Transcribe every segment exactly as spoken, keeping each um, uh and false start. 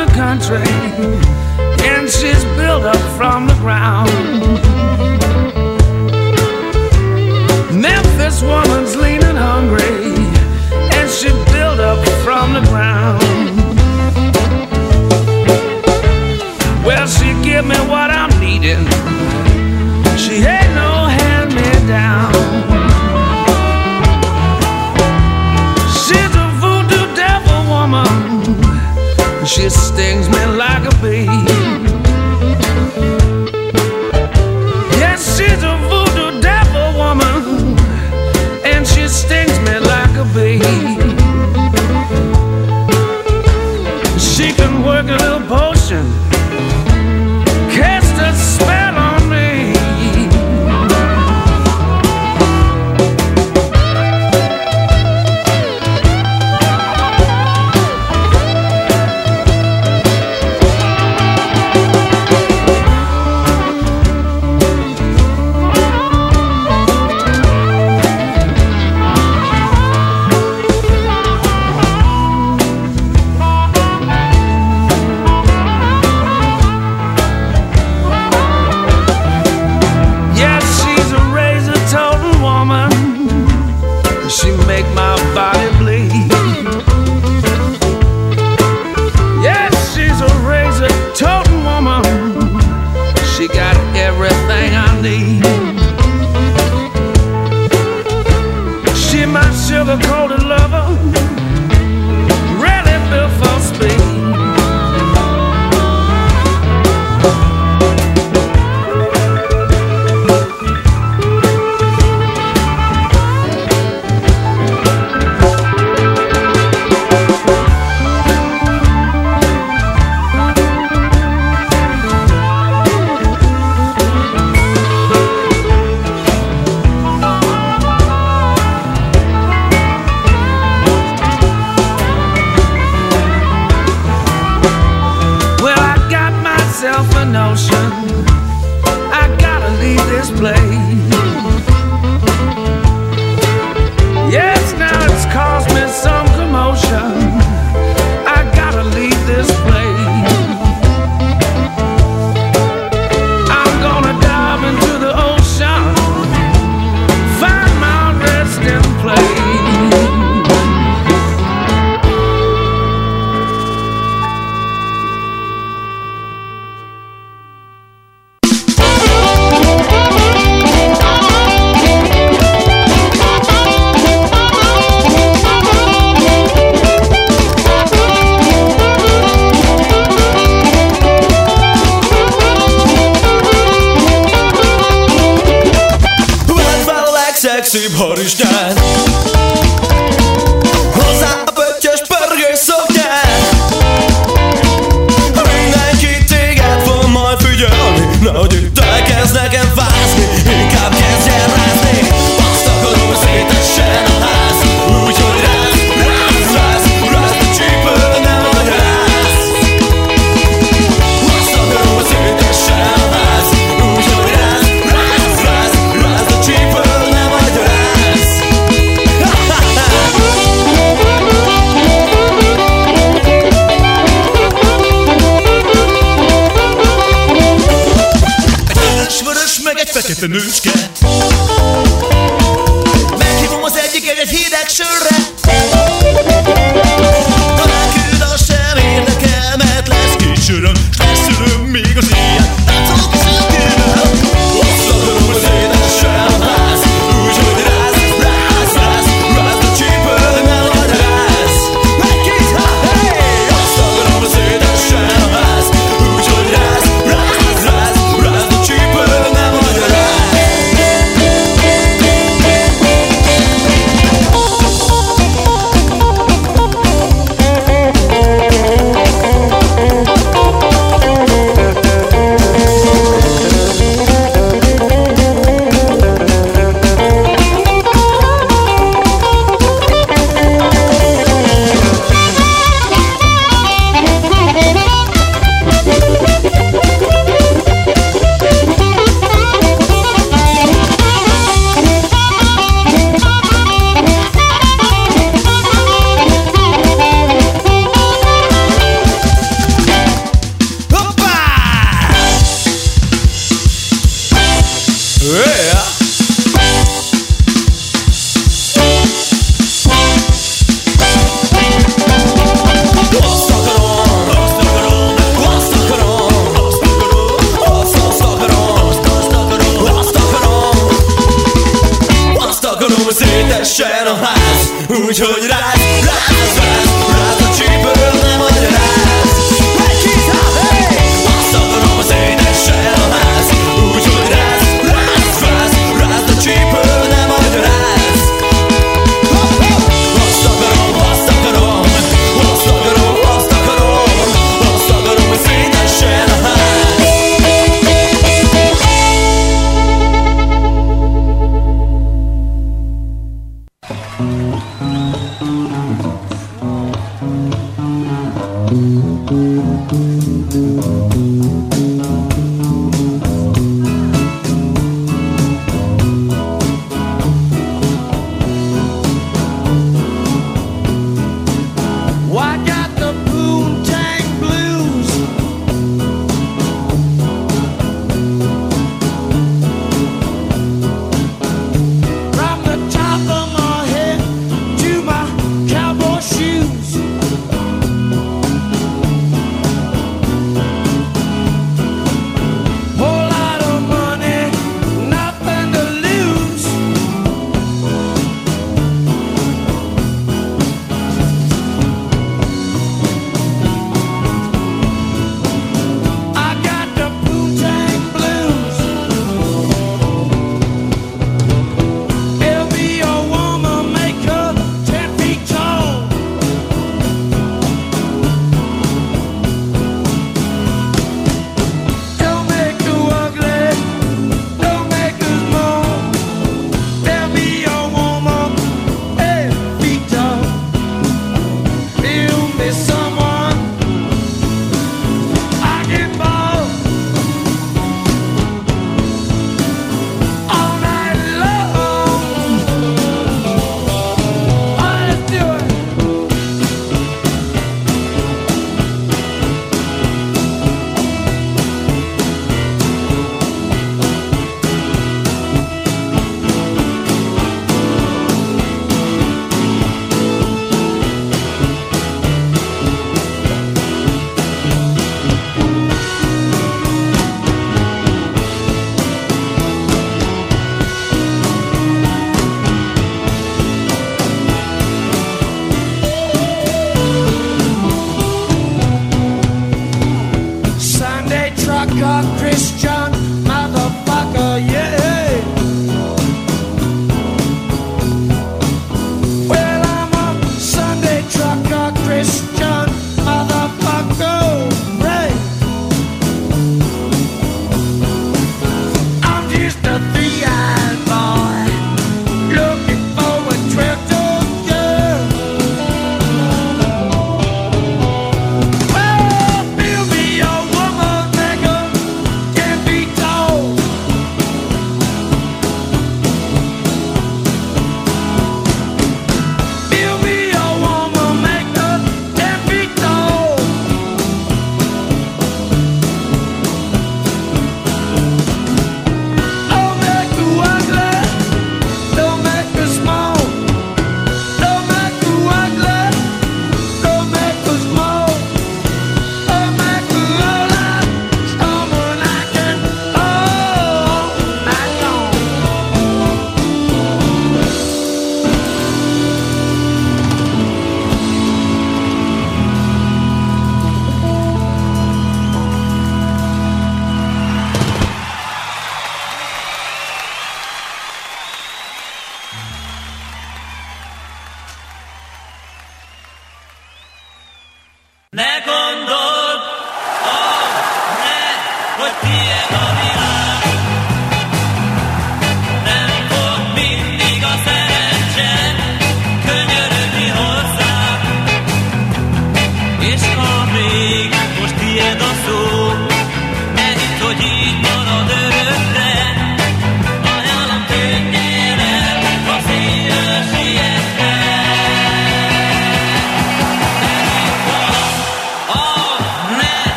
the country, and she's built up from the ground. Memphis woman's lean and hungry, and she built up from the ground. Well, she give me what I'm needing. She ain't no hand-me-down. She's a voodoo devil woman. She stings me like a bee. Yes, she's a voodoo devil woman, and she stings me like a bee. She can work a little potion, cast a spell on me. Sugar-coated lover, really built for speed. A notion, I gotta leave this place. Yes, now it's caused me some commotion. I gotta leave this place. I'm gonna dive into the ocean, find my resting place. Szép harisnyán, hozzá a pöttyös pörgős szoknyán. Mindenki téged fog majd figyelni, nehogy itt elkezd nekem fázni, inkább kezdjen rázni. Azt akarom, hogy szétessen a ház, úgyhogy ráz, ráz, ráz, ráz a csípő, nem vagy ráz. Azt akarom, hogy szétessen a ház, úgyhogy ráz, ráz, ráz, ráz a csípő. Fekete nőcske, meghívom az egyiket egy hideg sörre. Talán külön sem érdekel, mert lesz két söröm, s lesz öröm még az éjjel. Táncolok is őkével, azt akarom, hogy szétessen a ház, úgyhogy ráz, ráz, ráz, ráz a csípő, ne vagy ráz. Egy-két, ha, hey! Azt akarom, hogy szétessen a ház, úgyhogy ráz, ráz, ráz, ráz a csípő, ne vagy ráz. szétesen a ház. Úgyhogy ráz, ráz, ráz, ráz a csípőn, nem magyaráz. Azt akarom, hogy szétesen a ház. Úgyhogy ráz, ráz, ráz, ráz a csípőn, nem magyaráz. Azt akarom, azt akarom, azt akarom, azt akarom, azt akarom, hogy szétesen a ház.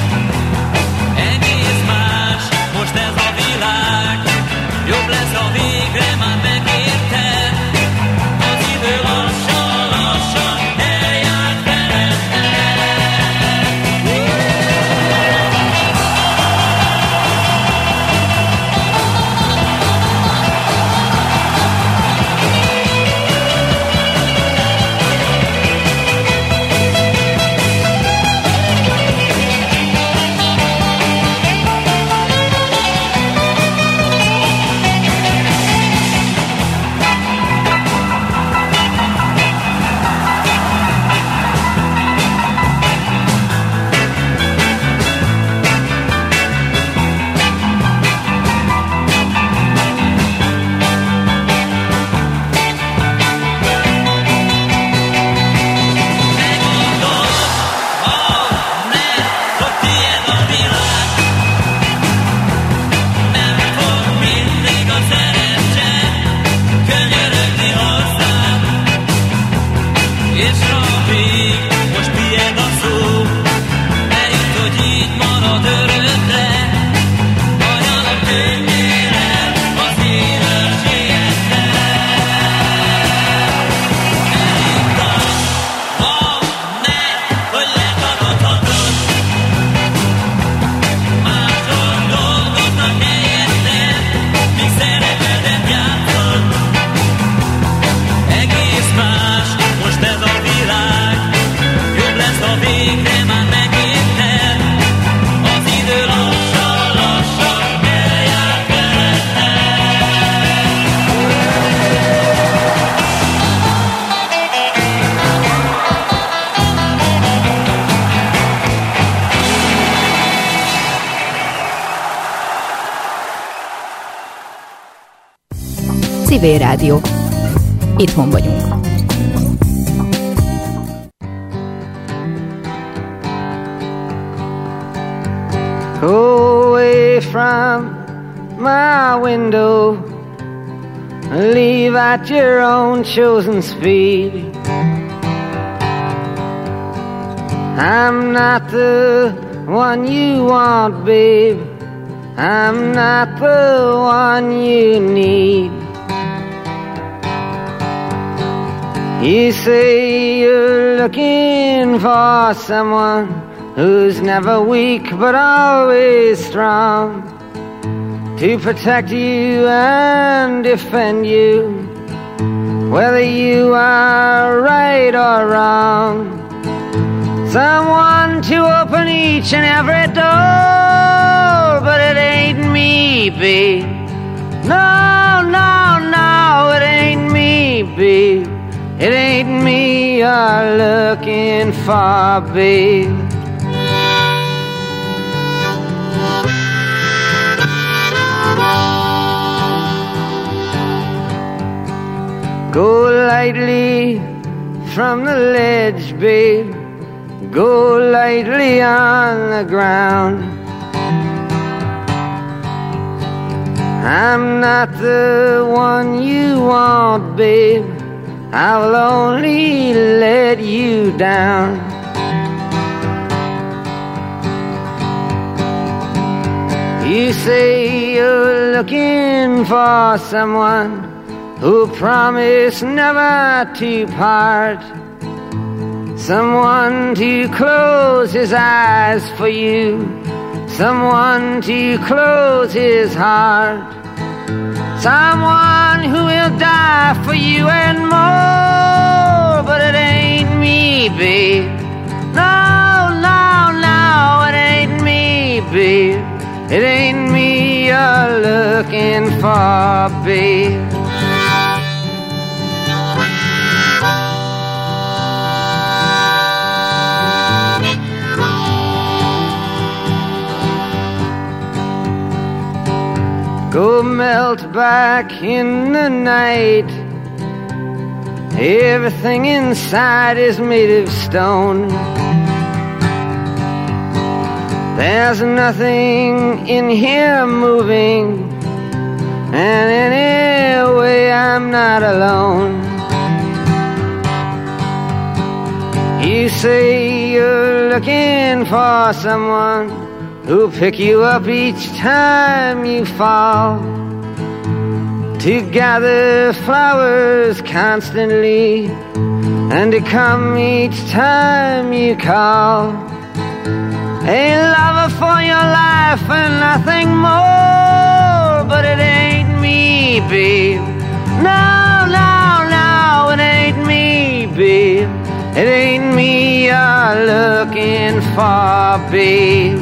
Jobb lesz a világ. Civil Rádió. Itthon vagyunk. Go away from my window, leave at your own chosen speed. I'm not the one you want, babe. I'm not the one you need. You say you're looking for someone who's never weak but always strong, to protect you and defend you, whether you are right or wrong. Someone to open each and every door, but it ain't me, babe. No, no, no, it ain't me, babe. It ain't me you're looking for, babe. Go lightly from the ledge, babe. Go lightly on the ground. I'm not the one you want, babe. I will only let you down. You say you're looking for someone who promised never to part, someone to close his eyes for you, someone to close his heart, someone who will die for you and more, but it ain't me, babe. No, no, no, it ain't me, babe. It ain't me you're looking for, babe. Go melt back in the night. Everything inside is made of stone. There's nothing in here moving, and anyway I'm not alone. You say you're looking for someone who'll pick you up each time you fall, to gather flowers constantly, and to come each time you call. A lover for your life and nothing more, but it ain't me, babe. No, no, no, it ain't me, babe. It ain't me you're looking for, babe.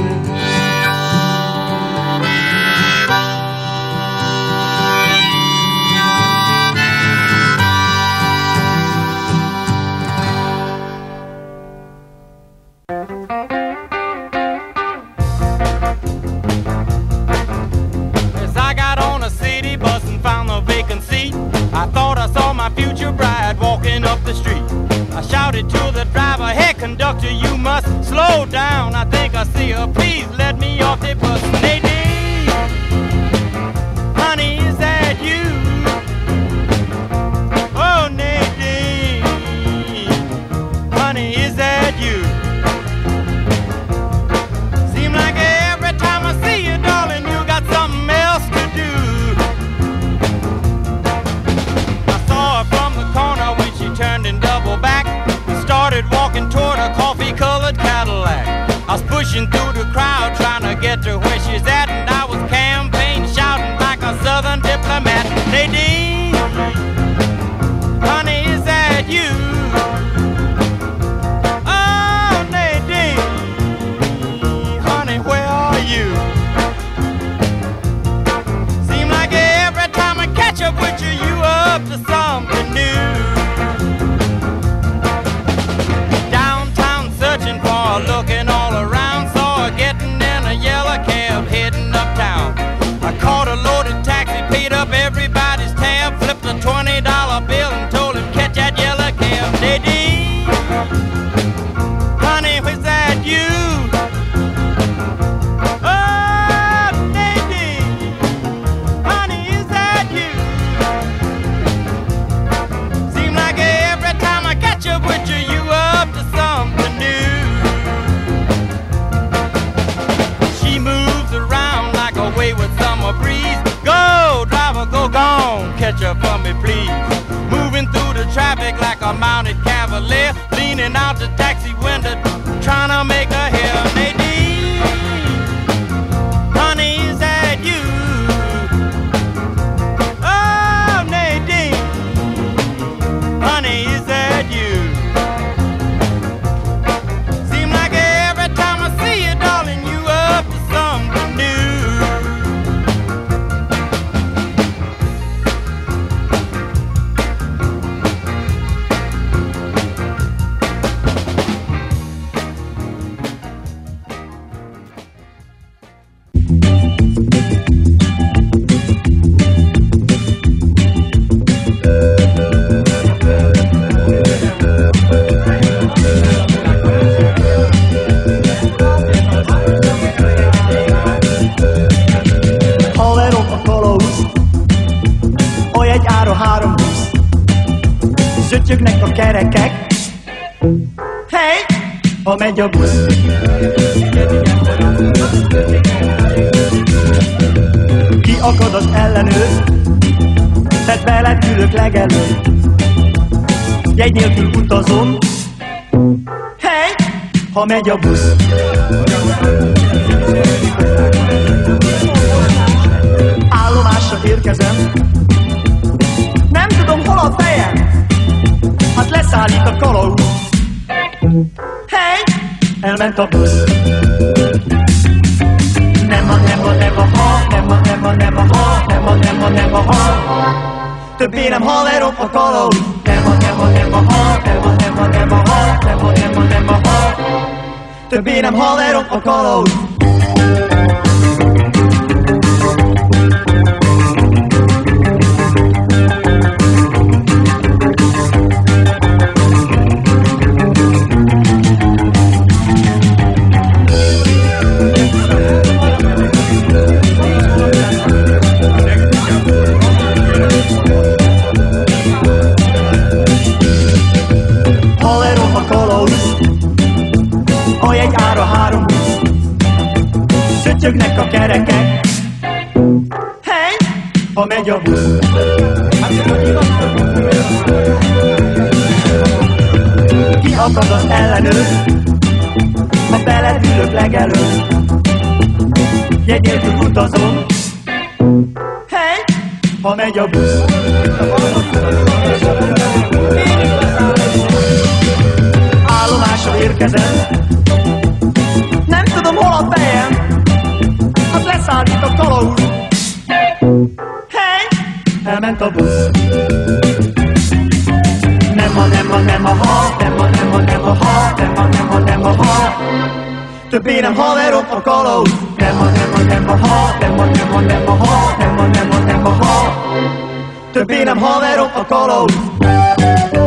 I thought I saw my future bride walking up the street. I shouted to the driver, hey conductor, you must slow down. I think I see her, please let me off the bus. Nadine, honey, is that you? Oh, Nadine, honey, is that you? Seem like every time I see you, darling, you got something else to do. Corner when she turned and doubled back and started walking toward a coffee-colored Cadillac. I was pushing through the crowd trying to get to where she's at. away with summer breeze. Go, driver, go gone, catch up for me, please. Moving through the traffic like a mounted cavalier, leaning out the taxi window, trying to make a hair. Nadine, honey, is that you? Oh, Nadine, honey, is that you? Seem like every time I see you, darling, you up to something new. Zötyögnek a kerekek, hey, ha megy a busz. Kiakad az ellenőr, tedd veled ülök legelőtt. Jegy nélkül utazom, hey, ha megy a busz. Állomásra érkezem, nem tudom hol a fejem, hát leszállít a kalauz. Hey, elment a busz. Nem a, nem a, nem a ha, nem a, nem a, nem a ha, nem a, nem a, nem a ha. Többé nem haverom a kalauz. Nem a, nem a, nem a ha, nem a, nem a, nem a ha, nem a, nem a, nem a ha. Többé nem haverom a kalauz. Zötyögnek a kerekek, hey, ha megy a busz. Kiakad az ellenőr, ha beled ülök legelőtt. Jegy nélkül utazom, hey, ha megy a busz. Állomásra érkezem, nem tudom hol a fejem, hát leszállít a kalauz. Hey, elment a busz. Nem a, nem a, nem a ha, nem a, nem a, nem a ha, nem a, nem a, nem a ha. Többé nem haverom a kalauz. Nem a, nem a, nem a ha, nem a, nem a, nem a ha, nem a, nem a, nem a ha. Többé nem haverom a kalauz.